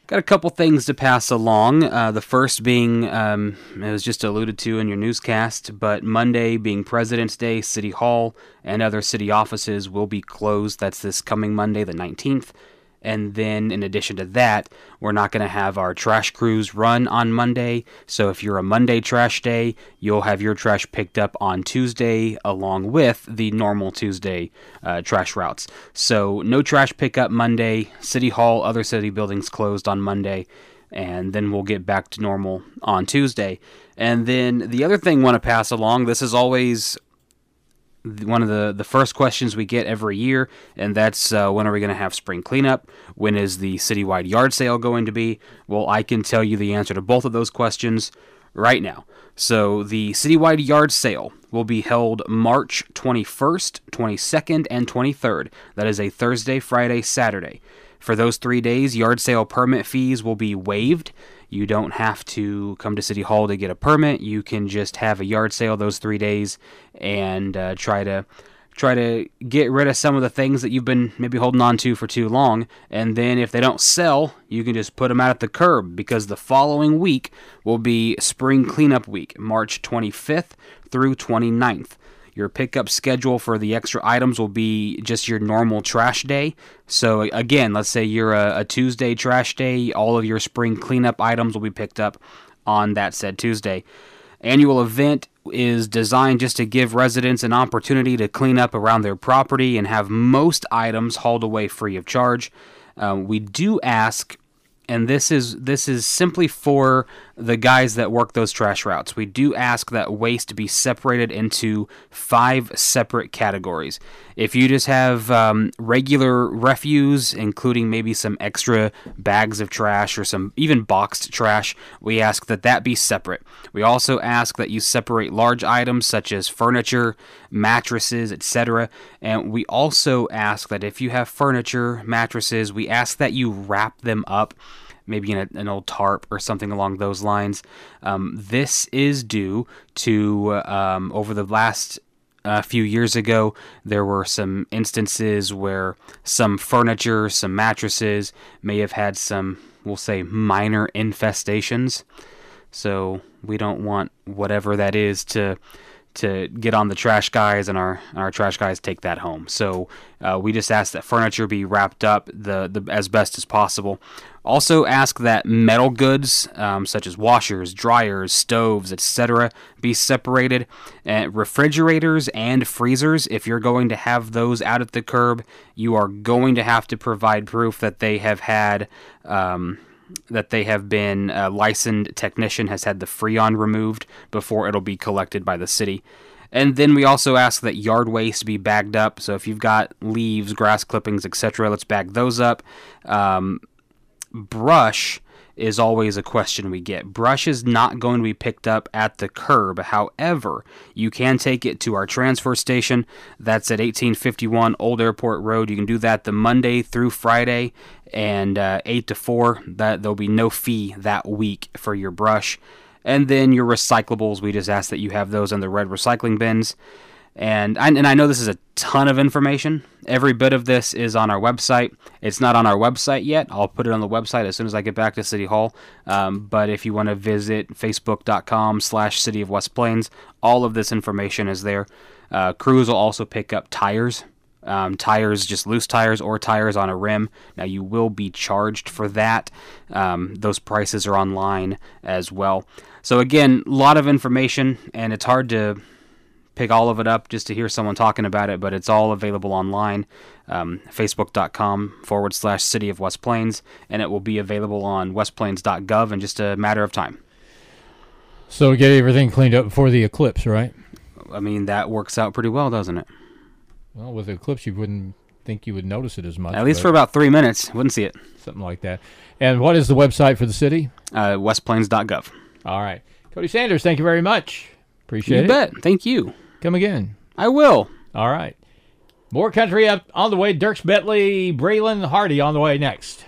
Got a couple things to pass along. The first being, it was just alluded to in your newscast, but Monday being President's Day, City Hall and other city offices will be closed. That's this coming Monday, the 19th. And then, in addition to that, we're not going to have our trash crews run on Monday. So if you're a Monday trash day, you'll have your trash picked up on Tuesday along with the normal Tuesday trash routes. So no trash pickup Monday. City Hall, other city buildings closed on Monday. And then we'll get back to normal on Tuesday. And then the other thing I want to pass along, this is always one of the first questions we get every year, and that's when are we going to have spring cleanup? When is the citywide yard sale going to be? Well, I can tell you the answer to both of those questions right now. So the citywide yard sale will be held March 21st, 22nd, and 23rd. That is a Thursday, Friday, Saturday. For those 3 days, yard sale permit fees will be waived. You don't have to come to City Hall to get a permit. You can just have a yard sale those 3 days and try to get rid of some of the things that you've been maybe holding on to for too long. And then if they don't sell, you can just put them out at the curb, because the following week will be Spring Cleanup Week, March 25th through 29th. Your pickup schedule for the extra items will be just your normal trash day. So again, let's say you're a Tuesday trash day, all of your spring cleanup items will be picked up on that said Tuesday. Annual event is designed just to give residents an opportunity to clean up around their property and have most items hauled away free of charge. We do ask, and this is simply for the guys that work those trash routes. We do ask that waste be separated into 5 separate categories. If you just have regular refuse, including maybe some extra bags of trash or some even boxed trash, we ask that be separate. We also ask that you separate large items such as furniture, mattresses, etc. And we also ask that if you have furniture, mattresses, we ask that you wrap them up, maybe in an old tarp or something along those lines. This is due to, over the last few years ago, there were some instances where some furniture, some mattresses may have had some, we'll say, minor infestations. So we don't want whatever that is to get on the trash guys, and our trash guys take that home. So we just ask that furniture be wrapped up the as best as possible. Also ask that metal goods, such as washers, dryers, stoves, etc., be separated. Refrigerators and freezers, if you're going to have those out at the curb, you are going to have to provide proof that they have had been a licensed technician has had the Freon removed before it'll be collected by the city. And then we also ask that yard waste be bagged up. So if you've got leaves, grass clippings, etc., let's bag those up. Brush is always a question we get. Brush is not going to be picked up at the curb. However, you can take it to our transfer station. That's at 1851 Old Airport Road. You can do that the Monday through Friday, and 8 to 4. There'll be no fee that week for your brush. And then your recyclables, we just ask that you have those in the red recycling bins. And I know this is a ton of information. Every bit of this is on our website. It's not on our website yet. I'll put it on the website as soon as I get back to City Hall. But if you want to visit facebook.com/City of West Plains, all of this information is there. Crews will also pick up tires. Tires, just loose tires or tires on a rim. Now you will be charged for that. Those prices are online as well. So again, a lot of information, and it's hard to pick all of it up just to hear someone talking about it, but it's all available online, facebook.com/City of West Plains, and it will be available on westplains.gov in just a matter of time. So get everything cleaned up before the eclipse, right? I mean, that works out pretty well, doesn't it? Well, with the eclipse, you wouldn't think you would notice it as much. At least for about 3 minutes. Wouldn't see it. Something like that. And what is the website for the city? westplains.gov. All right. Cody Sanders, thank you very much. Appreciate it. You bet. Thank you. Come again. I will. All right. More country up on the way. Dierks Bentley, Braylon Hardy on the way next.